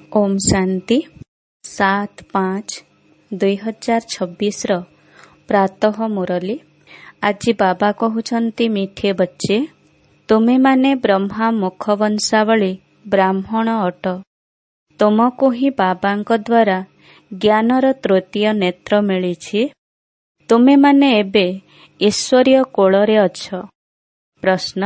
ओम शांति 7/5/2026 प्रातः मुरली। आज बाबा कहउछंती, मिठे बच्चे तुमे माने ब्रह्मा मुख वंशावली ब्राह्मण अट। तुमको ही बाबांक द्वारा ज्ञानर तृतीय नेत्र मिलिछि। तुमे माने एबे ईश्वरीय कोଳରେ अछ। प्रश्न,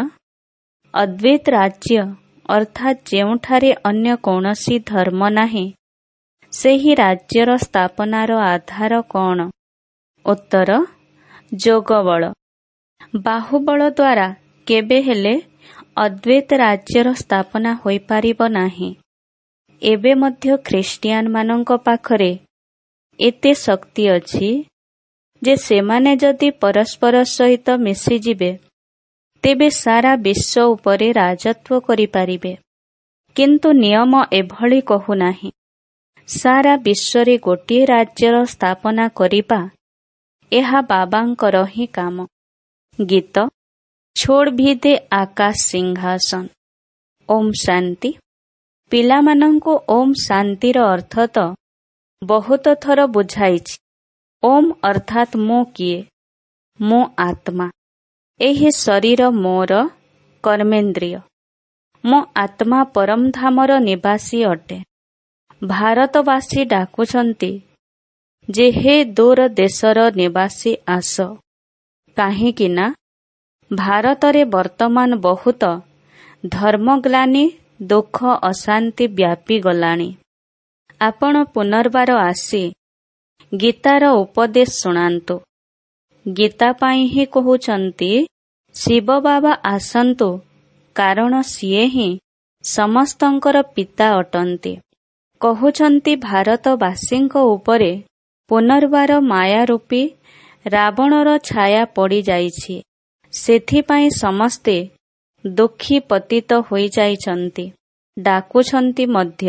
अद्वैत राज्य अर्थात जेउठारे अन्य कौनसी धर्म नाही, सेही राज्यर स्थापनार आधार कौन? उत्तर, जोगबल। बाहुबल द्वारा केबे हेले अद्वैत राज्यर स्थापना होई पारिब नाही। एबे मध्य ख्रिस्टियान मानंक पाखरे एते शक्ति अछि जे सेमाने जदि परस्पर सहित मिसी जिबे तेबे सारा विश्व उपरे राजत्व करि पारिबे। किंतु नियम एभली कहु नाही। सारा विश्वरे गोटिए राज्यर स्थापना करिबा एहा बाबांकर ही काम। गीत छोड़ भी दे आकाश सिंहासन। ओम शांति। पिलामानंको ओम शांतिर अर्थ तो बहुत थर बुझाइछि। ओम अर्थात मो किए? मो आत्मा। एही शरीर मोर कर्मेंद्रिय। मो आत्मा परम धामर निवासी अटे। भारतवासी डाकुछंती जे हे दूर देशर निवासी आस। काहेकि ना भारतरे वर्तमान बहुत धर्मग्लानि दुख अशांति व्यापी गलाणी। आपण पुनर्बार आसी गीतार उपदेश सुनांतु। गीता पाई ही कहउछंती, शिव बाबा आसंतु, कारण सिए ही समस्तंकर पिता अटंती। कहउछंती भारतवासींक उपरे पुनर्बार माया रूपी रावणर छाया पड़ी जाइछि। सेथिपाई समस्ते दुखी पतित होई जाइछंती। डाकुछंती मध्य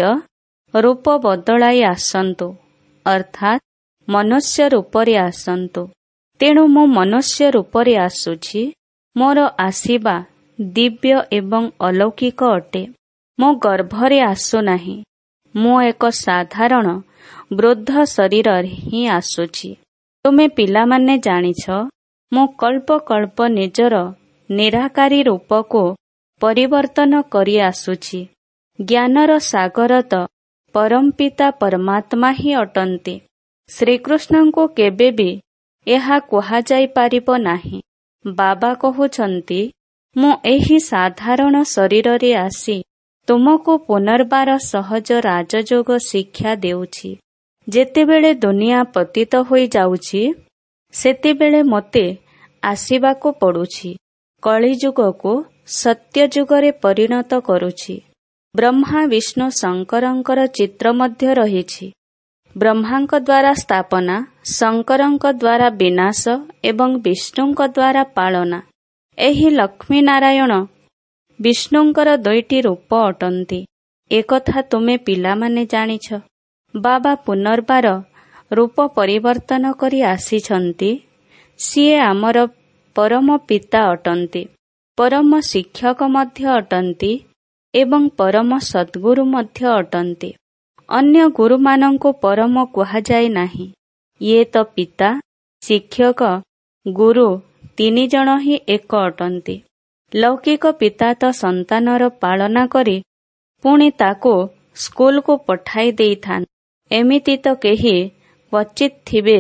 रूप बदलाई आसंतु, अर्थात मनुष्य रूपरे आसंतु। तेणु मो मनुष्य रूपरे आसुछि। मोर आसीबा दिव्य एवं अलौकिक अटे। मो गर्भरे आसु नाही। मो एक साधारण वृद्ध शरीर ही आसुछि। तुमे पिलामाने जानिछ, मो कल्प कल्प निजर निराकारी रूप को परिवर्तन करि आसुछि। ज्ञानर सागर तो परमपिता परमात्मा ही अटंती। श्रीकृष्ण को केबे भी एहा कुहा जाई पारिब नाही। बाबा कहउछंती, मु एही साधारण शरीर रे आसी तुमको पुनर्बार सहज राजयोग शिक्षा देउछि। जेतेबेले दुनिया पतित होई जाउछि सेतेबेले मते आसीबाको पडुछि। कलिजुग को सत्य जुगरे परिणत करुछि। ब्रह्मा विष्णु शंकरंकर चित्र मध्य रहिछि। ब्रह्मांक द्वारा स्थापना, शंकरंक द्वारा विनाश एवं विष्णुंक द्वारा पालना। एही लक्ष्मी नारायण विष्णुंकर दुईटी रूप अटंती। एकथा तुमे पिलामाने जानिछ। बाबा पुनर्बार रूप परिवर्तन करि आसीछंती। सिए आमर परम पिता अटंती, परम शिक्षक मध्य अटंती एवं परम सद्गुरु मध्य अटंती। अन्य गुरु मानंको परम कुहा जाय नाही। ये तो पिता, शिक्षक, गुरु तीनी जण ही एक अटंती। लौकिक पिता तो संतानर पालना करी पुणी ताको स्कूल को पठाई देइथान। एमिति तो केही क्वचित थिबे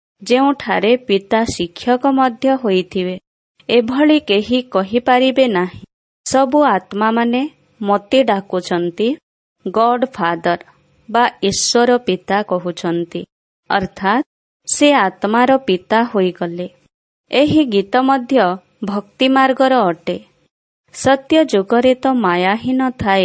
जेउठारे पिता शिक्षक मध्य होइथिबे। एभली केही कहि पारिबे नाही। सबु आत्मा माने मते डाकुछंती गॉड फादर बा ईश्वर पिता कहउछंती, अर्थात से आत्मार पिता होई गले। एही गीत मध्य भक्ति मार्गर अटे। सत्य जुगरे तो माया ही न थाए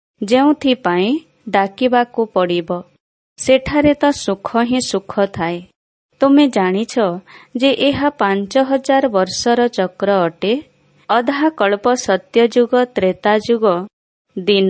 जेउथि पाई डाकिबाकू पड़िब। सेठारे तो सुख ही सुख थाए। तुमे जानिछ जे एहा 5000 वर्षर चक्र अटे। अधा कल्प सत्य जुग त्रेता जुग दिन,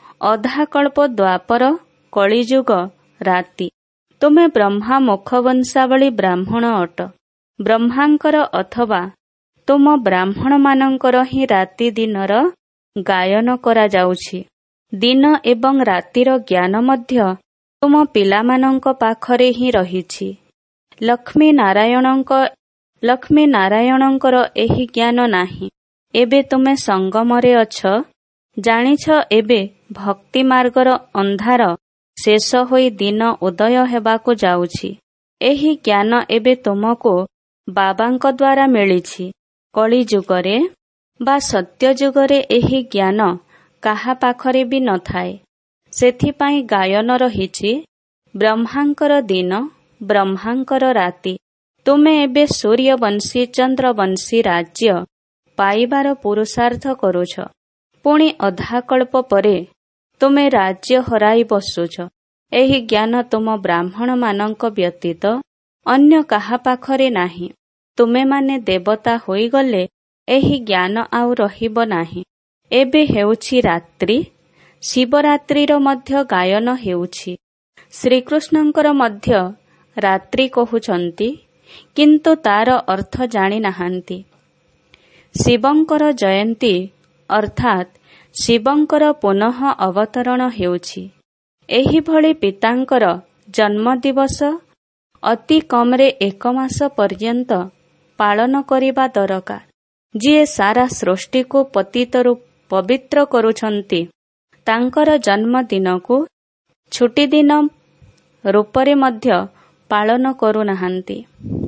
अधा कल्प द्वापर कलिजुग राति। तुमे ब्रह्मा मुख वंशावली ब्राह्मण अट। ब्रह्मांकर अथवा तुम ब्राह्मण मानंकर ही राति दिनर गायन करा जाउछि। ଦିନ ଏବଂ ରାତିର ଜ୍ଞାନ ମଧ୍ୟ ତୁମ ପିଲାମାନଙ୍କ ପାଖରେ ହିଁ ରହିଛି। ଲକ୍ଷ୍ମୀ ନାରାୟଣଙ୍କର ଏହି ଜ୍ଞାନ ନାହିଁ। ଏବେ ତୁମେ ସଙ୍ଗମରେ ଅଛ, ଜାଣିଛ ଏବେ ଭକ୍ତି ମାର୍ଗର ଅନ୍ଧାର ଶେଷ ହୋଇ ଦିନ ଉଦୟ ହେବାକୁ ଯାଉଛି। ଏହି ଜ୍ଞାନ ଏବେ ତୁମକୁ ବାବାଙ୍କ ଦ୍ୱାରା ମିଳିଛି। କଳି ଯୁଗରେ ବା ସତ୍ୟ ଯୁଗରେ ଏହି ଜ୍ଞାନ କାହା ପାଖରେ ବି ନଥାଏ। ସେଥିପାଇଁ ଗାୟନ ରହିଛି, ବ୍ରହ୍ମାଙ୍କର ଦିନ, ବ୍ରହ୍ମାଙ୍କର ରାତି। ତୁମେ ଏବେ ସୂର୍ଯ୍ୟବଂଶୀ ଚନ୍ଦ୍ରବଂଶୀ ରାଜ୍ୟ ପାଇବାର ପୁରୁଷାର୍ଥ କରୁଛ। ପୁଣି ଅଧାକଳ୍ପ ପରେ ତୁମେ ରାଜ୍ୟ ହରାଇ ବସୁଛ। ଏହି ଜ୍ଞାନ ତୁମ ବ୍ରାହ୍ମଣମାନଙ୍କ ବ୍ୟତୀତ ଅନ୍ୟ କାହା ପାଖରେ ନାହିଁ। ତୁମେମାନେ ଦେବତା ହୋଇଗଲେ ଏହି ଜ୍ଞାନ ଆଉ ରହିବ ନାହିଁ। ଏବେ ହେଉଛି ରାତ୍ରି। ଶିବରାତ୍ରିର ମଧ୍ୟ ଗାୟନ ହେଉଛି। ଶ୍ରୀକୃଷ୍ଣଙ୍କର ମଧ୍ୟ ରାତ୍ରି କହୁଛନ୍ତି, କିନ୍ତୁ ତାର ଅର୍ଥ ଜାଣିନାହାନ୍ତି। ଶିବଙ୍କର ଜୟନ୍ତୀ ଅର୍ଥାତ୍ ଶିବଙ୍କର ପୁନଃ ଅବତରଣ ହେଉଛି। ଏହିଭଳି ପିତାଙ୍କର ଜନ୍ମଦିବସ ଅତି କମରେ 1 ମାସ ପର୍ଯ୍ୟନ୍ତ ପାଳନ କରିବା ଦରକାର। ଯିଏ ସାରା ସୃଷ୍ଟିକୁ ପତିତରୁ ପବିତ୍ର କରୁଛନ୍ତି, ତାଙ୍କର ଜନ୍ମଦିନକୁ ଛୁଟିଦିନ ରୂପରେ ମଧ୍ୟ ପାଳନ କରୁନାହାନ୍ତି।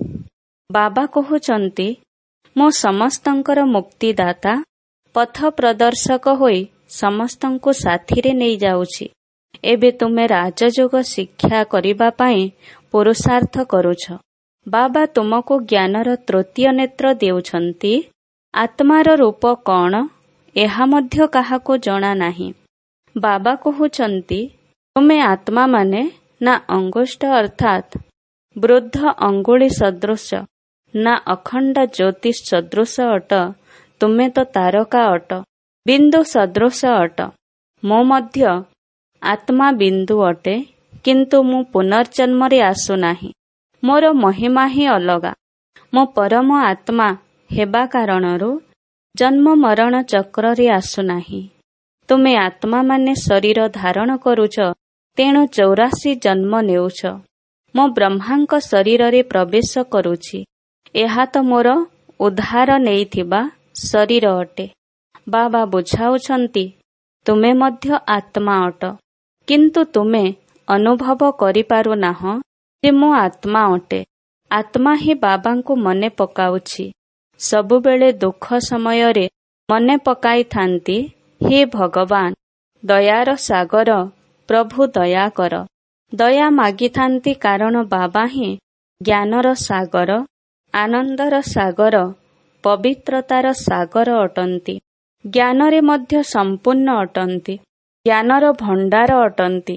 ବାବା କହୁଛନ୍ତି, ମୁଁ ସମସ୍ତଙ୍କର ମୁକ୍ତିଦାତା, ପଥ ପ୍ରଦର୍ଶକ ହୋଇ ସମସ୍ତଙ୍କୁ ସାଥିରେ ନେଇଯାଉଛି। ଏବେ ତୁମେ ରାଜଯୋଗ ଶିକ୍ଷା କରିବା ପାଇଁ ପୁରୁଷାର୍ଥ କରୁଛ। ବାବା ତୁମକୁ ଜ୍ଞାନର ତୃତୀୟ ନେତ୍ର ଦେଉଛନ୍ତି। ଆତ୍ମାର ରୂପ କ'ଣ, ଏହା ମଧ୍ୟ କାହାକୁ ଜଣା ନାହିଁ। ବାବା କହୁଛନ୍ତି, ତୁମେ ଆତ୍ମାମାନେ ନା ଅଙ୍ଗୁଷ୍ଠ ଅର୍ଥାତ୍ ବୃଦ୍ଧ ଅଙ୍ଗୁଳି ସଦୃଶ, ନା ଅଖଣ୍ଡ ଜ୍ୟୋତି ସଦୃଶ ଅଟ। ତୁମେ ତ ତାରକା ଅଟ, ବିନ୍ଦୁ ସଦୃଶ ଅଟ। ମୁଁ ମଧ୍ୟ ଆତ୍ମା ବିନ୍ଦୁ ଅଟେ, କିନ୍ତୁ ମୁଁ ପୁନର୍ଜନ୍ମରେ ଆସୁନାହିଁ। ମୋର ମହିମା ହିଁ ଅଲଗା। ମୁଁ ପରମ ଆତ୍ମା ହେବା କାରଣରୁ ଜନ୍ମ ମରଣ ଚକ୍ରରେ ଆସୁନାହିଁ। ତୁମେ ଆତ୍ମାମାନେ ଶରୀର ଧାରଣ କରୁଛ, ତେଣୁ 84 ଜନ୍ମ ନେଉଛ। ମୁଁ ବ୍ରହ୍ମାଙ୍କ ଶରୀରରେ ପ୍ରବେଶ କରୁଛି। ଏହା ତ ମୋର ଉଦ୍ଧାର ନେଇଥିବା ଶରୀର ଅଟେ। ବାବା ବୁଝାଉଛନ୍ତି, ତୁମେ ମଧ୍ୟ ଆତ୍ମା ଅଟ, କିନ୍ତୁ ତୁମେ ଅନୁଭବ କରିପାରୁନାହଁ ଯେ ମୁଁ ଆତ୍ମା ଅଟେ। ଆତ୍ମା ହିଁ ବାବାଙ୍କୁ ମନେ ପକାଉଛି। ସବୁବେଳେ ଦୁଃଖ ସମୟରେ ମନେ ପକାଇଥାନ୍ତି, ହେ ଭଗବାନ, ଦୟାର ସାଗର, ପ୍ରଭୁ ଦୟା କର। ଦୟା ମାଗିଥାନ୍ତି, କାରଣ ବାବା ହିଁ ଜ୍ଞାନର ସାଗର, ଆନନ୍ଦର ସାଗର, ପବିତ୍ରତାର ସାଗର ଅଟନ୍ତି। ଜ୍ଞାନରେ ମଧ୍ୟ ସମ୍ପୂର୍ଣ୍ଣ ଅଟନ୍ତି। ଜ୍ଞାନର ଭଣ୍ଡାର ଅଟନ୍ତି।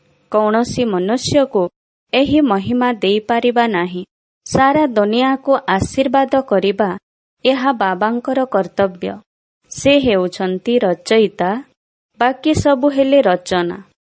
କୌଣସି ମନୁଷ୍ୟକୁ ଏହି ମହିମା ଦେଇପାରିବା ନାହିଁ। ସାରା ଦୁନିଆକୁ ଆଶୀର୍ବାଦ କରିବା ଏହା ବାବାଙ୍କର କର୍ତ୍ତବ୍ୟ। ସେ ହେଉଛନ୍ତି ରଚୟିତା, ବାକି ସବୁ ହେଲେ ରଚନା।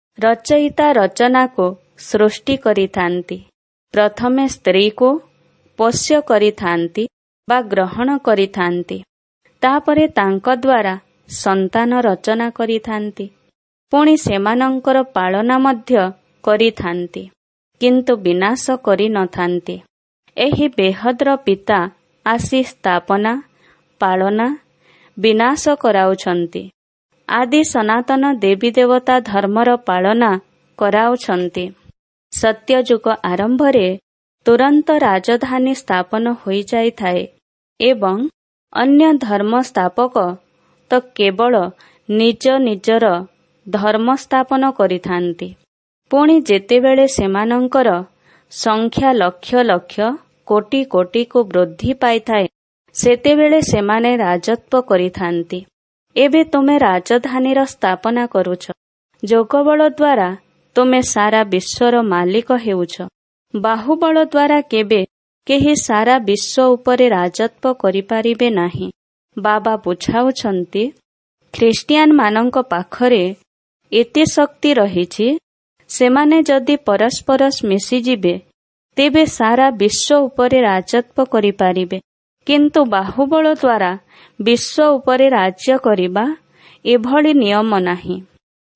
ରଚୟିତା ରଚନାକୁ ସୃଷ୍ଟି କରିଥାନ୍ତି। ପ୍ରଥମେ ସ୍ତ୍ରୀକୁ ପୋଷ୍ୟ କରିଥାନ୍ତି ବା ଗ୍ରହଣ କରିଥାନ୍ତି। ତାପରେ ତାଙ୍କ ଦ୍ୱାରା ସନ୍ତାନ ରଚନା କରିଥାନ୍ତି। ପୁଣି ସେମାନଙ୍କର ପାଳନା ମଧ୍ୟ କରିଥାନ୍ତି, କିନ୍ତୁ ବିନାଶ କରିନଥାନ୍ତି। ଏହି ବେହଦ୍ର ପିତା ଆସି ସ୍ଥାପନା, ପାଳନା, ବିନାଶ କରାଉଛନ୍ତି। ଆଦି ସନାତନ ଦେବୀ ଦେବତା ଧର୍ମର ପାଳନା କରାଉଛନ୍ତି। ସତ୍ୟଯୁଗ ଆରମ୍ଭରେ ତୁରନ୍ତ ରାଜଧାନୀ ସ୍ଥାପନ ହୋଇଯାଇଥାଏ ଏବଂ ଅନ୍ୟ ଧର୍ମ ସ୍ଥାପକ ତ କେବଳ ନିଜ ନିଜର ଧର୍ମ ସ୍ଥାପନ କରିଥାନ୍ତି। ପୁଣି ଯେତେବେଳେ ସେମାନଙ୍କର ସଂଖ୍ୟା ଲକ୍ଷ ଲକ୍ଷ, କୋଟି କୋଟିକୁ ବୃଦ୍ଧି ପାଇଥାଏ, ସେତେବେଳେ ସେମାନେ ରାଜତ୍ୱ କରିଥାନ୍ତି। ଏବେ ତୁମେ ରାଜଧାନୀର ସ୍ଥାପନା କରୁଛ। ଯୋଗବଳ ଦ୍ୱାରା ତୁମେ ସାରା ବିଶ୍ୱର ମାଲିକ ହେଉଛ। ବାହୁବଳ ଦ୍ୱାରା କେବେ କେହି ସାରା ବିଶ୍ୱ ଉପରେ ରାଜତ୍ୱ କରିପାରିବେ ନାହିଁ। ବାବା ବୁଝାଉଛନ୍ତି, ଖ୍ରୀଷ୍ଟିଆନମାନଙ୍କ ପାଖରେ ଏତେ ଶକ୍ତି ରହିଛି, ସେମାନେ ଯଦି ପରସ୍ପର ମିଶିଯିବେ, ତେବେ ସାରା ବିଶ୍ୱ ଉପରେ ରାଜତ୍ୱ କରିପାରିବେ। କିନ୍ତୁ ବାହୁବଳ ଦ୍ୱାରା ବିଶ୍ୱ ଉପରେ ରାଜ୍ୟ କରିବା ଏଭଳି ନିୟମ ନାହିଁ।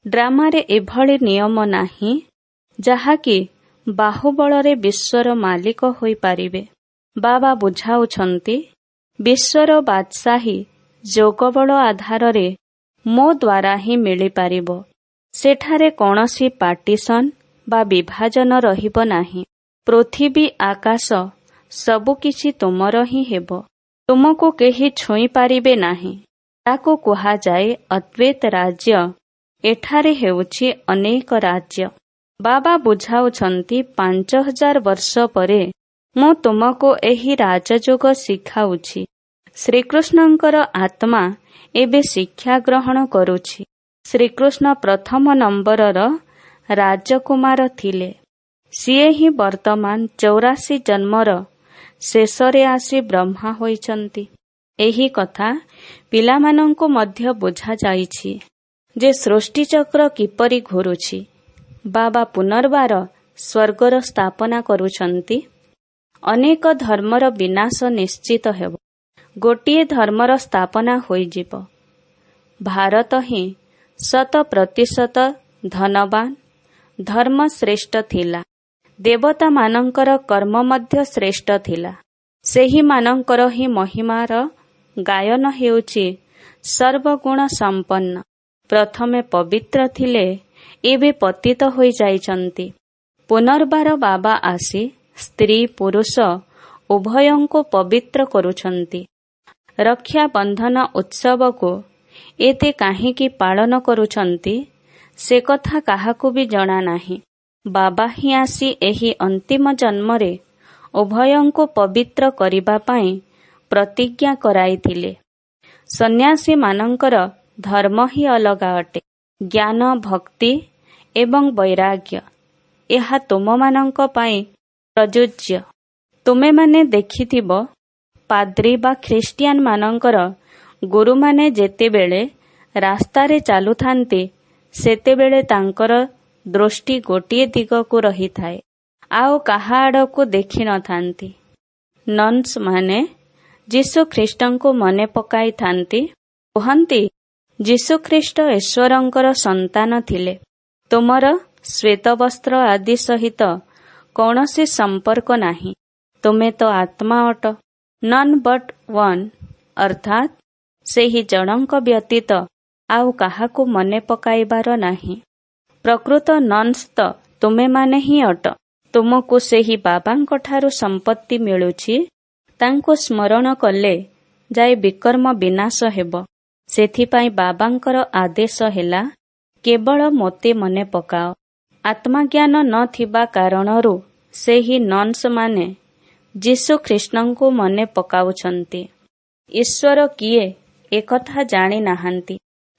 ଡ୍ରାମାରେ ଏଭଳି ନିୟମ ନାହିଁ ଯାହାକି ବାହୁବଳରେ ବିଶ୍ୱର ମାଲିକ ହୋଇପାରିବେ। ବାବା ବୁଝାଉଛନ୍ତି, ବିଶ୍ୱର ବାଦଶାହୀ ଯୋଗବଳ ଆଧାରରେ ମୋ ଦ୍ୱାରା ହିଁ ମିଳିପାରିବ। ସେଠାରେ କୌଣସି ପାର୍ଟିସନ ବା ବିଭାଜନ ରହିବ ନାହିଁ। ପୃଥିବୀ ଆକାଶ ସବୁକିଛି ତୁମର ହିଁ ହେବ। ତୁମକୁ କେହି ଛୁଇଁ ପାରିବେ ନାହିଁ। ତାକୁ କୁହାଯାଏ ଅଦ୍ୱୈତ ରାଜ୍ୟ। ଏଠାରେ ହେଉଛି ଅନେକ ରାଜ୍ୟ। ବାବା ବୁଝାଉଛନ୍ତି, 5000 ବର୍ଷ ପରେ ମୁଁ ତୁମକୁ ଏହି ରାଜଯୋଗ ଶିଖାଉଛି। ଶ୍ରୀକୃଷ୍ଣଙ୍କର ଆତ୍ମା ଏବେ ଶିକ୍ଷା ଗ୍ରହଣ କରୁଛି। ଶ୍ରୀକୃଷ୍ଣ ପ୍ରଥମ ନମ୍ବରର ରାଜକୁମାର ଥିଲେ। ସିଏ ହିଁ ବର୍ତ୍ତମାନ 84 ଜନ୍ମର ଶେଷରେ ଆସି ବ୍ରହ୍ମା ହୋଇଛନ୍ତି। ଏହି କଥା ପିଲାମାନଙ୍କୁ ମଧ୍ୟ ବୁଝାଯାଇଛି ଯେ ସୃଷ୍ଟିଚକ୍ର କିପରି ଘୁରୁଛି। ବାବା ପୁନର୍ବାର ସ୍ୱର୍ଗର ସ୍ଥାପନା କରୁଛନ୍ତି। ଅନେକ ଧର୍ମର ବିନାଶ ନିଶ୍ଚିତ ହେବ। ଗୋଟିଏ ଧର୍ମର ସ୍ଥାପନା ହୋଇଯିବ। ଭାରତ ହିଁ 100% ଧନବାନ ଧର୍ମ ଶ୍ରେଷ୍ଠ ଥିଲା। ଦେବତାମାନଙ୍କର କର୍ମ ମଧ୍ୟ ଶ୍ରେଷ୍ଠ ଥିଲା। ସେହିମାନଙ୍କର ହିଁ ମହିମାର ଗାୟନ ହେଉଛି ସର୍ବଗୁଣ ସମ୍ପନ୍ନ। ପ୍ରଥମେ ପବିତ୍ର ଥିଲେ, ଏବେ ପତିତ ହୋଇଯାଇଛନ୍ତି। ପୁନର୍ବାର ବାବା ଆସି ସ୍ତ୍ରୀ ପୁରୁଷ ଉଭୟଙ୍କୁ ପବିତ୍ର କରୁଛନ୍ତି। ରକ୍ଷାବନ୍ଧନ ଉତ୍ସବକୁ ଏତେ କାହିଁକି ପାଳନ କରୁଛନ୍ତି, ସେ କଥା କାହାକୁ ବି ଜଣା ନାହିଁ। ବାବା ହିଁ ଆସି ଏହି ଅନ୍ତିମ ଜନ୍ମରେ ଉଭୟଙ୍କୁ ପବିତ୍ର କରିବା ପାଇଁ ପ୍ରତିଜ୍ଞା କରାଇଥିଲେ। ସନ୍ନ୍ୟାସୀମାନଙ୍କର ଧର୍ମ ହିଁ ଅଲଗା ଅଟେ। ଜ୍ଞାନ, ଭକ୍ତି ଏବଂ ବୈରାଗ୍ୟ ଏହା ତୁମମାନଙ୍କ ପାଇଁ ପ୍ରଯୁଜ୍ୟ। ତୁମେମାନେ ଦେଖିଥିବ, ପାଦ୍ରୀ ବା ଖ୍ରୀଷ୍ଟିଆନ ମାନଙ୍କର ଗୁରୁମାନେ ଯେତେବେଳେ ରାସ୍ତାରେ ଚାଲୁଥାନ୍ତି, ସେତେବେଳେ ତାଙ୍କର ଦୃଷ୍ଟି ଗୋଟିଏ ଦିଗକୁ ରହିଥାଏ, ଆଉ କାହା ଆଡ଼କୁ ଦେଖିନଥାନ୍ତି। ନନ୍ସ ମାନେ ଯୀଶୁଖ୍ରୀଷ୍ଟଙ୍କୁ ମନେ ପକାଇଥାନ୍ତି। କୁହନ୍ତି, ଯୀଶୁଖ୍ରୀଷ୍ଟ ଈଶ୍ୱରଙ୍କର ସନ୍ତାନ ଥିଲେ। ତୁମର ଶ୍ୱେତବସ୍ତ୍ର ଆଦି ସହିତ କୌଣସି ସମ୍ପର୍କ ନାହିଁ। ତୁମେ ତ ଆତ୍ମା ଅଟ। ନନ୍ ବଟ୍ ୱାନ୍, ଅର୍ଥାତ୍ ସେହି ଜଣଙ୍କ ବ୍ୟତୀତ ଆଉ କାହାକୁ ମନେ ପକାଇବାର ନାହିଁ। ପ୍ରକୃତ ନନ୍ସ ତ ତୁମେମାନେ ହିଁ ଅଟ। ତୁମକୁ ସେହି ବାବାଙ୍କଠାରୁ ସମ୍ପତ୍ତି ମିଳୁଛି। ତାଙ୍କୁ ସ୍ମରଣ କଲେ ଯାଇ ବିକର୍ମ ବିନାଶ ହେବ। ସେଥିପାଇଁ ବାବାଙ୍କର ଆଦେଶ ହେଲା, କେବଳ ମୋତେ ମନେ ପକାଅ। ଆତ୍ମଜ୍ଞାନ ନ ଥିବା କାରଣରୁ ସେହି ନନ୍ସମାନେ ଯୀଶୁଖ୍ରୀଷ୍ଟଙ୍କୁ ମନେ ପକାଉଛନ୍ତି। ଈଶ୍ୱର କିଏ ଏକଥା ଜାଣି ନାହାନ୍ତି।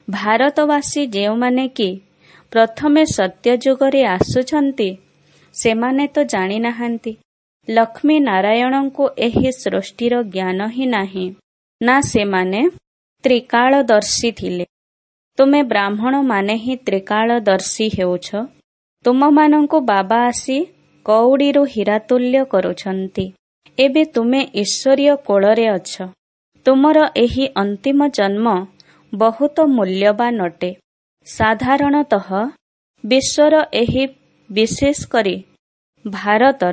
ଭାରତବାସୀ ଯେଉଁମାନେ କି ପ୍ରଥମେ ସତ୍ୟଯୁଗରେ ଆସୁଛନ୍ତି, ସେମାନେ ତ ଜାଣିନାହାନ୍ତି। ଲକ୍ଷ୍ମୀ ନାରାୟଣଙ୍କୁ ଏହି ସୃଷ୍ଟିର ଜ୍ଞାନ ହିଁ ନାହିଁ, ନା ସେମାନେ ତ୍ରିକାଳଦର୍ଶୀ ଥିଲେ। ତୁମେ ବ୍ରାହ୍ମଣମାନେ ହିଁ ତ୍ରିକାଳଦର୍ଶୀ ହେଉଛ। ତୁମମାନଙ୍କୁ ବାବା ଆସି କଉଡ଼ିରୁ ହୀରାତୁଲ୍ୟ କରୁଛନ୍ତି। ଏବେ ତୁମେ ଈଶ୍ୱରୀୟ କୋଳରେ ଅଛ। ତୁମର ଏହି ଅନ୍ତିମ ଜନ୍ମ ବହୁତ ମୂଲ୍ୟବାନ ଅଟେ। ସାଧାରଣତଃ ବିଶ୍ୱର ଏହି, ବିଶେଷ କରି ଭାରତର,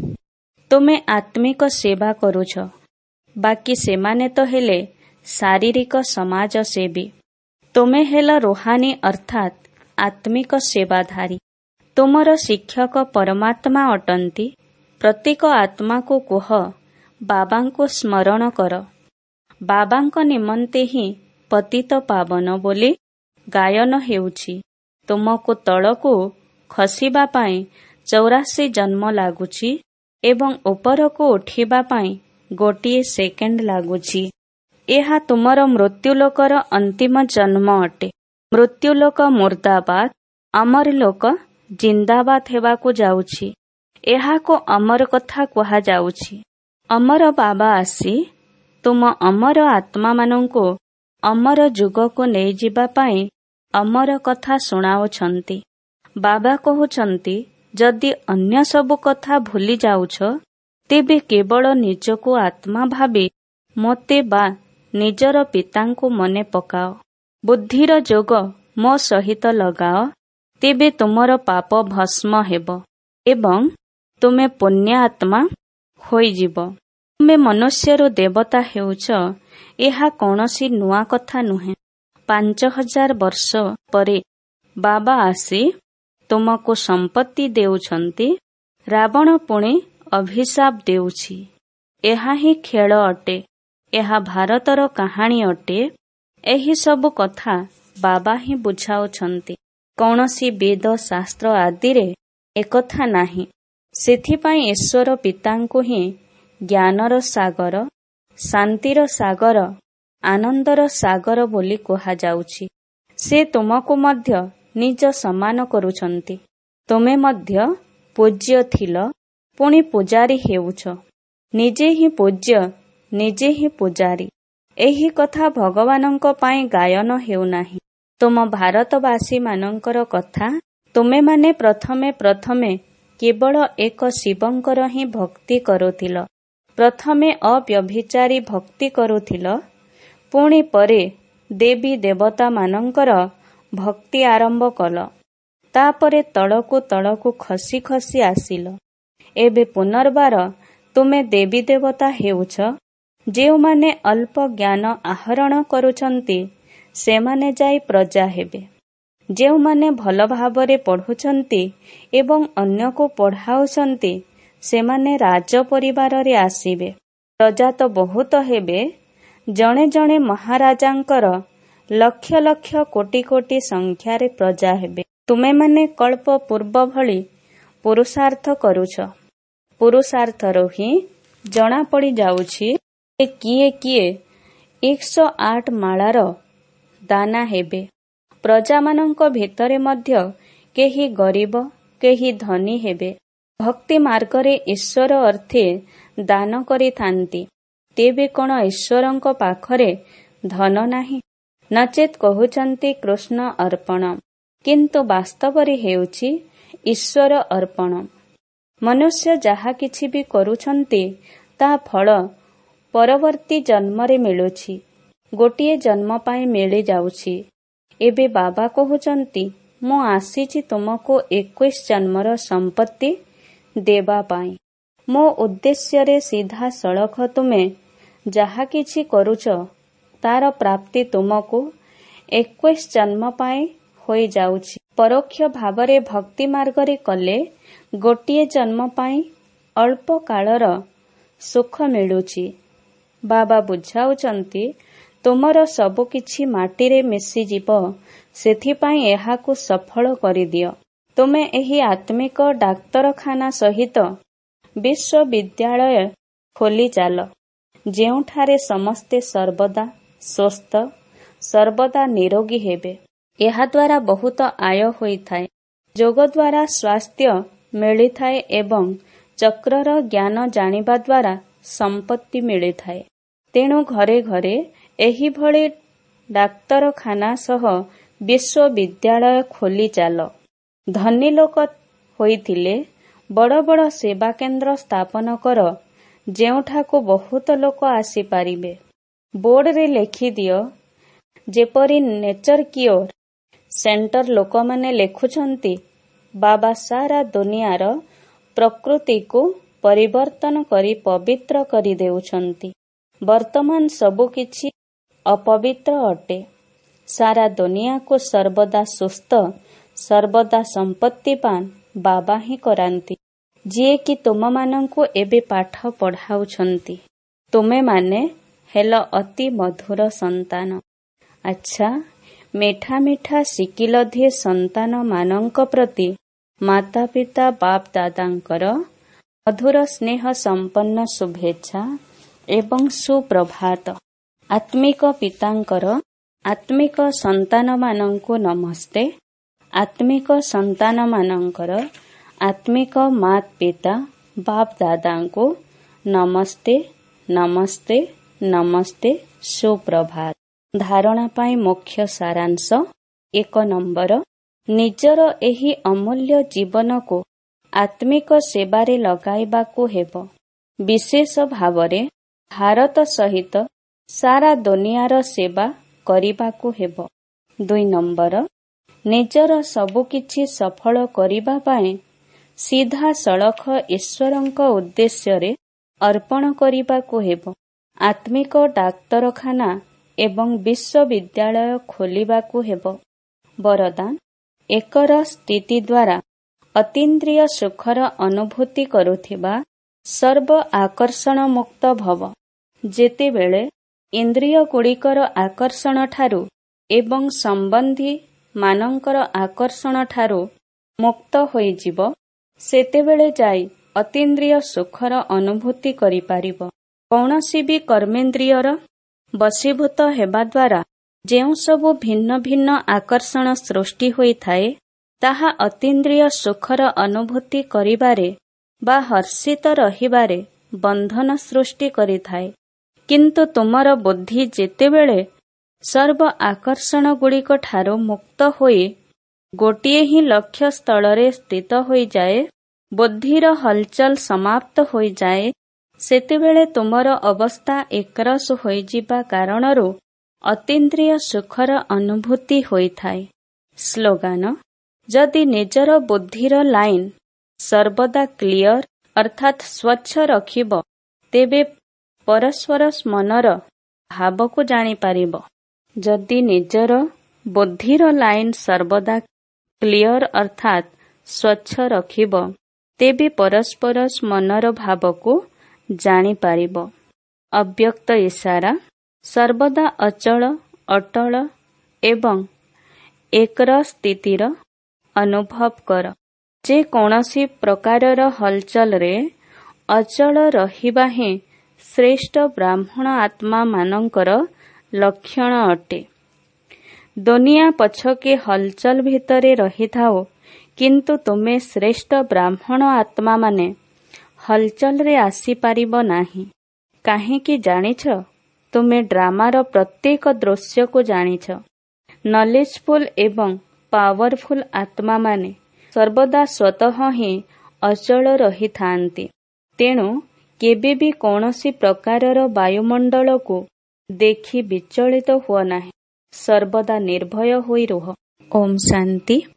ତୁମେ ଆତ୍ମିକ ସେବା କରୁଛ। ବାକି ସେମାନେ ତ ହେଲେ ଶାରୀରିକ ସମାଜସେବୀ। ତୁମେ ହେଲ ରୁହାନୀ ଅର୍ଥାତ୍ ଆତ୍ମିକ ସେବାଧାରୀ। ତୁମର ଶିକ୍ଷକ ପରମାତ୍ମା ଅଟନ୍ତି। ପ୍ରତ୍ୟେକ ଆତ୍ମାକୁ କୁହ, ବାବାଙ୍କୁ ସ୍ମରଣ କର। ବାବାଙ୍କ ନିମନ୍ତେ ହିଁ ପତିତ ପାବନ ବୋଲି ଗାୟନ ହେଉଛି। ତୁମକୁ ତଳକୁ ଖସିବା ପାଇଁ 84 ଜନ୍ମ ଲାଗୁଛି ଏବଂ ଉପରକୁ ଉଠିବା ପାଇଁ ଗୋଟିଏ ସେକେଣ୍ଡ ଲାଗୁଛି। ଏହା ତୁମର ମୃତ୍ୟୁଲୋକର ଅନ୍ତିମ ଜନ୍ମ ଅଟେ। ମୃତ୍ୟୁଲୋକ ମୁର୍ଦାବାଦ, ଅମର ଲୋକ ଜିନ୍ଦାବାଦ ହେବାକୁ ଯାଉଛି। ଏହାକୁ ଅମର କଥା କୁହାଯାଉଛି। ଅମର ବାବା ଆସି ତୁମ ଅମର ଆତ୍ମାମାନଙ୍କୁ ଅମର ଯୁଗକୁ ନେଇଯିବା ପାଇଁ ଅମର କଥା ଶୁଣାଉଛନ୍ତି। ବାବା କହୁଛନ୍ତି, ଯଦି ଅନ୍ୟ ସବୁ କଥା ଭୁଲି ଯାଉଛ, ତେବେ କେବଳ ନିଜକୁ ଆତ୍ମା ଭାବି ମୋତେ ବା ନିଜର ପିତାଙ୍କୁ ମନେ ପକାଅ। ବୁଦ୍ଧିର ଯୋଗ ମୋ ସହିତ ଲଗାଅ, ତେବେ ତୁମର ପାପ ଭସ୍ମ ହେବ ଏବଂ ତୁମେ ପୁଣ୍ୟ ଆତ୍ମା ହୋଇଯିବ। ତୁମେ ମନୁଷ୍ୟରୁ ଦେବତା ହେଉଛ, ଏହା କୌଣସି ନୂଆ କଥା ନୁହେଁ। 5000 ବର୍ଷ ପରେ ବାବା ଆସି ତୁମକୁ ସମ୍ପତ୍ତି ଦେଉଛନ୍ତି। ରାବଣ ପୁଣି ଅଭିଶାପ ଦେଉଛି। ଏହା ହିଁ ଖେଳ ଅଟେ। ଏହା ଭାରତର କାହାଣୀ ଅଟେ। ଏହି ସବୁ କଥା ବାବା ହିଁ ବୁଝାଉଛନ୍ତି। କୌଣସି ବେଦ ଶାସ୍ତ୍ର ଆଦିରେ ଏକଥା ନାହିଁ। ସେଥିପାଇଁ ଈଶ୍ୱର ପିତାଙ୍କୁ ହିଁ ଜ୍ଞାନର ସାଗର, ଶାନ୍ତିର ସାଗର, ଆନନ୍ଦର ସାଗର ବୋଲି କୁହାଯାଉଛି। ସେ ତୁମକୁ ମଧ୍ୟ ନିଜ ସମାନ କରୁଛନ୍ତି। ତୁମେ ମଧ୍ୟ ପୂଜ୍ୟ ଥିଲ, ପୁଣି ପୂଜାରୀ ହେଉଛ। ନିଜେ ହିଁ ପୂଜ୍ୟ, ନିଜେ ହିଁ ପୂଜାରୀ। ଏହି କଥା ଭଗବାନଙ୍କ ପାଇଁ ଗାୟନ ହେଉନାହିଁ। ତୁମ ଭାରତବାସୀମାନଙ୍କର କଥା। ତୁମେମାନେ ପ୍ରଥମେ କେବଳ ଏକ ଶିବଙ୍କର ହିଁ ଭକ୍ତି କରୁଥିଲ। ପ୍ରଥମେ ଅବ୍ୟଭିଚାରୀ ଭକ୍ତି କରୁଥିଲ, ପୁଣି ପରେ ଦେବୀ ଦେବତାମାନଙ୍କର ଭକ୍ତି ଆରମ୍ଭ କଲ। ତାପରେ ତଳକୁ ଖସି ଖସି ଆସିଲ। ଏବେ ପୁନର୍ବାର ତୁମେ ଦେବୀ ଦେବତା ହେଉଛ। ଯେଉଁମାନେ ଅଳ୍ପ ଜ୍ଞାନ ଆହରଣ କରୁଛନ୍ତି ସେମାନେ ଯାଇ ପ୍ରଜା ହେବେ। ଯେଉଁମାନେ ଭଲ ଭାବରେ ପଢ଼ୁଛନ୍ତି ଏବଂ ଅନ୍ୟକୁ ପଢ଼ାଉଛନ୍ତି ସେମାନେ ରାଜ ପରିବାରରେ ଆସିବେ। ପ୍ରଜା ତ ବହୁତ ହେବେ। ଜଣେ ଜଣେ ମହାରାଜାଙ୍କର ଲକ୍ଷ ଲକ୍ଷ କୋଟି କୋଟି ସଂଖ୍ୟାରେ ପ୍ରଜା ହେବେ। ତୁମେମାନେ କଳ୍ପ ପୂର୍ବ ଭଳି ପୁରୁଷାର୍ଥ କରୁଛ। ପୁରୁଷାର୍ଥରୁ ହିଁ ଜଣାପଡ଼ି ଯାଉଛି ଯେ କିଏ କିଏ 108 ମାଳାର ଦାନା ହେବେ। ପ୍ରଜାମାନଙ୍କ ଭିତରେ ମଧ୍ୟ କେହି ଗରିବ, କେହି ଧନୀ ହେବେ। ଭକ୍ତି ମାର୍ଗରେ ଈଶ୍ୱର ଅର୍ଥେ ଦାନ କରିଥାନ୍ତି। ତେବେ କ'ଣ ଈଶ୍ୱରଙ୍କ ପାଖରେ ଧନ ନାହିଁ? ନଚେତ୍ କହୁଛନ୍ତି କୃଷ୍ଣ ଅର୍ପଣ, କିନ୍ତୁ ବାସ୍ତବରେ ହେଉଛି ଈଶ୍ୱର ଅର୍ପଣ। ମନୁଷ୍ୟ ଯାହା କିଛି ବି କରୁଛନ୍ତି ତାହା ଫଳ ପରବର୍ତ୍ତୀ ଜନ୍ମରେ ମିଳୁଛି। ଗୋଟିଏ ଜନ୍ମ ପାଇଁ ମିଳିଯାଉଛି। ଏବେ ବାବା କହୁଛନ୍ତି, ମୁଁ ଆସିଛି ତୁମକୁ 21 ଜନ୍ମର ସମ୍ପତ୍ତି ଦେବା ପାଇଁ। ମୋ ଉଦ୍ଦେଶ୍ୟରେ ସିଧାସଳଖ ତୁମେ ଯାହା କିଛି କରୁଛ ତାର ପ୍ରାପ୍ତି ତୁମକୁ 21 ଜନ୍ମ ପାଇଁ ହୋଇଯାଉଛି। ପରୋକ୍ଷ ଭାବରେ ଭକ୍ତି ମାର୍ଗରେ କଲେ ଗୋଟିଏ ଜନ୍ମ ପାଇଁ ଅଳ୍ପ କାଳର ସୁଖ ମିଳୁଛି। ବାବା ବୁଝାଉଛନ୍ତି, ତୁମର ସବୁକିଛି ମାଟିରେ ମିଶିଯିବ, ସେଥିପାଇଁ ଏହାକୁ ସଫଳ କରିଦିଅ। ତୁମେ ଏହି ଆତ୍ମିକ ଡାକ୍ତରଖାନା ସହିତ ବିଶ୍ୱବିଦ୍ୟାଳୟ ଖୋଲି ଚାଲ, ଯେଉଁଠାରେ ସମସ୍ତେ ସର୍ବଦା ସୁସ୍ଥ, ସର୍ବଦା ନିରୋଗୀ ହେବେ। ଏହାଦ୍ୱାରା ବହୁତ ଆୟ ହୋଇଥାଏ। ଯୋଗ ଦ୍ୱାରା ସ୍ୱାସ୍ଥ୍ୟ ମିଳିଥାଏ ଏବଂ ଚକ୍ରର ଜ୍ଞାନ ଜାଣିବା ଦ୍ୱାରା ସମ୍ପତ୍ତି ମିଳିଥାଏ। ତେଣୁ ଘରେ ଘରେ ଏହିଭଳି ଡାକ୍ତରଖାନା ସହ ବିଶ୍ୱବିଦ୍ୟାଳୟ ଖୋଲି ଚାଲ। ଧନୀ ଲୋକ ହୋଇଥିଲେ ବଡ଼ ବଡ଼ ସେବା କେନ୍ଦ୍ର ସ୍ଥାପନ କର, ଯେଉଁଠାକୁ ବହୁତ ଲୋକ ଆସିପାରିବେ। ବୋର୍ଡରେ ଲେଖିଦିଅ, ଯେପରି ନେଚର କିଓର ସେଣ୍ଟର ଲୋକମାନେ ଲେଖୁଛନ୍ତି, ବାବା ସାରା ଦୁନିଆର ପ୍ରକୃତିକୁ ପରିବର୍ତ୍ତନ କରି ପବିତ୍ର କରିଦେଉଛନ୍ତି। ବର୍ତ୍ତମାନ ସବୁକିଛି ଅପବିତ୍ର ଅଟେ। ସାରା ଦୁନିଆକୁ ସର୍ବଦା ସୁସ୍ଥ, ସର୍ବଦା ସମ୍ପତ୍ତିବାନ ବାବା ହିଁ କରାନ୍ତି, ଯିଏକି ତୁମମାନଙ୍କୁ ଏବେ ପାଠ ପଢ଼ାଉଛନ୍ତି। ତୁମେମାନେ ହେଲ ଅତି ମଧୁର ସନ୍ତାନ। ଆଚ୍ଛା, ମିଠା ମିଠା ଶିକିଲଧି ସନ୍ତାନମାନଙ୍କ ପ୍ରତି ମାତା ପିତା ବାପ ଦାଦାଙ୍କର ମଧୁର ସ୍ନେହ ସମ୍ପନ୍ନ ଶୁଭେଚ୍ଛା ଏବଂ ସୁପ୍ରଭାତ। ଆତ୍ମିକ ପିତାଙ୍କର ଆତ୍ମିକ ସନ୍ତାନମାନଙ୍କୁ ନମସ୍ତେ। ଆତ୍ମିକ ସନ୍ତାନମାନଙ୍କର ଆତ୍ମିକ ମାତ ପିତା ବାପ ଦାଦାଙ୍କୁ ନମସ୍ତେ ନମସ୍ତେ ନମସ୍ତେ, ସୁପ୍ରଭାତ। ଧାରଣା ପାଇଁ ମୁଖ୍ୟ ସାରାଂଶ। 1 ନମ୍ବର, ନିଜର ଏହି ଅମୂଲ୍ୟ ଜୀବନକୁ ଆତ୍ମିକ ସେବାରେ ଲଗାଇବାକୁ ହେବ। ବିଶେଷ ଭାବରେ ଭାରତ ସହିତ ସାରା ଦୁନିଆର ସେବା କରିବାକୁ ହେବ। 2 ନମ୍ବର, ନିଜର ସବୁକିଛି ସଫଳ କରିବା ପାଇଁ ସିଧାସଳଖ ଈଶ୍ୱରଙ୍କ ଉଦ୍ଦେଶ୍ୟରେ ଅର୍ପଣ କରିବାକୁ ହେବ। ଆତ୍ମିକ ଡାକ୍ତରଖାନା ଏବଂ ବିଶ୍ୱବିଦ୍ୟାଳୟ ଖୋଲିବାକୁ ହେବ। ବରଦାନ 1ର ସ୍ଥିତି ଦ୍ୱାରା ଅତୀନ୍ଦ୍ରିୟ ସୁଖର ଅନୁଭୂତି କରୁଥିବା ସର୍ବ ଆକର୍ଷଣ ମୁକ୍ତ ଭବ। ଯେତେବେଳେ ଇନ୍ଦ୍ରିୟଗୁଡ଼ିକର ଆକର୍ଷଣଠାରୁ ଏବଂ ସମ୍ବନ୍ଧୀ ମାନଙ୍କର ଆକର୍ଷଣଠାରୁ ମୁକ୍ତ ହୋଇଯିବ, ସେତେବେଳେ ଯାଇ ଅତୀନ୍ଦ୍ରିୟ ସୁଖର ଅନୁଭୂତି କରିପାରିବ। କୌଣସି ବି କର୍ମେନ୍ଦ୍ରିୟର ବଶୀଭୂତ ହେବା ଦ୍ୱାରା ଯେଉଁ ସବୁ ଭିନ୍ନ ଭିନ୍ନ ଆକର୍ଷଣ ସୃଷ୍ଟି ହୋଇଥାଏ, ତାହା ଅତୀନ୍ଦ୍ରିୟ ସୁଖର ଅନୁଭୂତି କରିବାରେ ବା ହର୍ଷିତ ରହିବାରେ ବନ୍ଧନ ସୃଷ୍ଟି କରିଥାଏ। କିନ୍ତୁ ତୁମର ବୁଦ୍ଧି ଯେତେବେଳେ ସର୍ବ ଆକର୍ଷଣଗୁଡ଼ିକ ଠାରୁ ମୁକ୍ତ ହୋଇ ଗୋଟିଏ ହିଁ ଲକ୍ଷ୍ୟ ସ୍ଥଳରେ ସ୍ଥିତ ହୋଇଯାଏ, ବୁଦ୍ଧିର ହଲଚଲ ସମାପ୍ତ ହୋଇଯାଏ, ସେତେବେଳେ ତୁମର ଅବସ୍ଥା ଏକରସ ହୋଇଯିବା କାରଣରୁ ଅତୀନ୍ଦ୍ରିୟ ସୁଖର ଅନୁଭୂତି ହୋଇଥାଏ। ସ୍ଲୋଗାନ: ଯଦି ନିଜର ବୁଦ୍ଧିର ଲାଇନ ସର୍ବଦା କ୍ଲିୟର ଅର୍ଥାତ୍ ସ୍ୱଚ୍ଛ ରଖିବ, ତେବେ ପରସ୍ପର ମନର ଭାବକୁ ଜାଣିପାରିବ। ଯଦି ନିଜର ବୁଦ୍ଧିର ଲାଇନ ସର୍ବଦା କ୍ଲିୟର ଅର୍ଥାତ୍ ସ୍ୱଚ୍ଛ ରଖିବ, ତେବେ ପରସ୍ପର ମନର ଭାବକୁ ଜାଣିପାରିବ। ଅବ୍ୟକ୍ତ ଇଶାରା: ସର୍ବଦା ଅଚଳ, ଅଟଳ ଏବଂ ଏକର ସ୍ଥିତିର ଅନୁଭବ କର। ଯେ କୌଣସି ପ୍ରକାରର ହଲଚଲରେ ଅଚଳ ରହିବା ହିଁ ଶ୍ରେଷ୍ଠ ବ୍ରାହ୍ମଣ ଆତ୍ମାମାନଙ୍କର ଲକ୍ଷଣ ଅଟେ। ଦୁନିଆ ପଛକେ ହଲଚଲ ଭିତରେ ରହିଥାଉ, କିନ୍ତୁ ତୁମେ ଶ୍ରେଷ୍ଠ ବ୍ରାହ୍ମଣ ଆତ୍ମାମାନେ ହଲଚଲରେ ଆସିପାରିବ ନାହିଁ। କାହିଁକି ଜାଣିଛ? ତୁମେ ଡ୍ରାମାର ପ୍ରତ୍ୟେକ ଦୃଶ୍ୟକୁ ଜାଣିଛ। ନଲେଜଫୁଲ ଏବଂ ପାୱାରଫୁଲ ଆତ୍ମାମାନେ ସର୍ବଦା ସ୍ୱତଃ ହିଁ ଅଚଳ ରହିଥାନ୍ତି। ତେଣୁ କେବେ ବି କୌଣସି ପ୍ରକାରର ବାୟୁମଣ୍ଡଳକୁ ଦେଖି ବିଚଳିତ ହୁଅ ନାହିଁ। ସର୍ବଦା ନିର୍ଭୟ ହୋଇ ରୁହ। ଓମ୍ ଶାନ୍ତି।